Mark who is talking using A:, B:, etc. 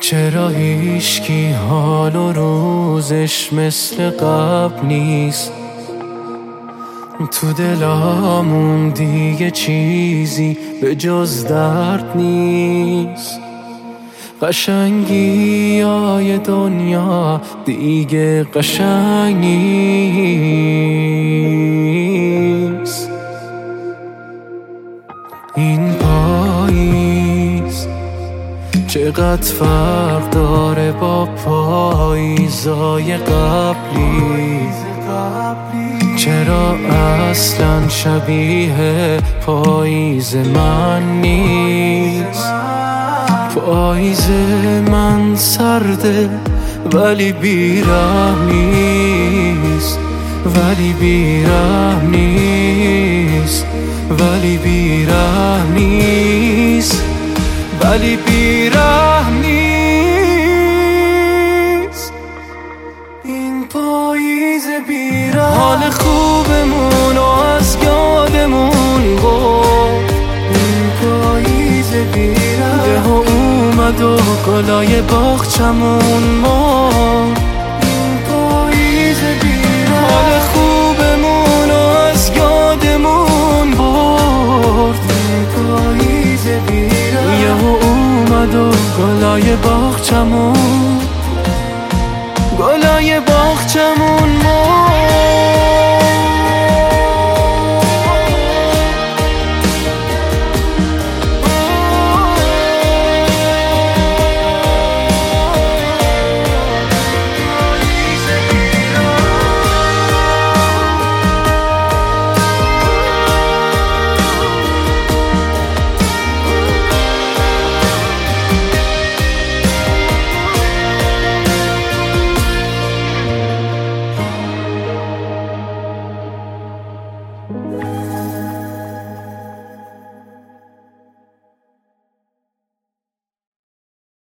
A: چرا هیچکی حال و روزش مثل قبل نیست؟ تو دلامون دیگه چیزی به جز درد نیست. قشنگی های دنیا دیگه قشنگ نیست. این پاییز چقدر فرق داره با پاییزای قبلی. چرا اصلا شبیه پاییز من نیست؟ پاییز من سرده ولی بیرحم نیست، ولی بیرحم نیست، ولی بیرحم نیست، ولی بیرحم نیست. این پاییز بیرحم حال خوبمون از یادمون برد. این پاییز بیرحم ده اومد و گلای باغچمون مرد. این پاییز بیرحم حال خوبمون از یادمون برد. این پاییز بیرحم یهو اومد و گلای باغچمون، گلای باغچمون مرد.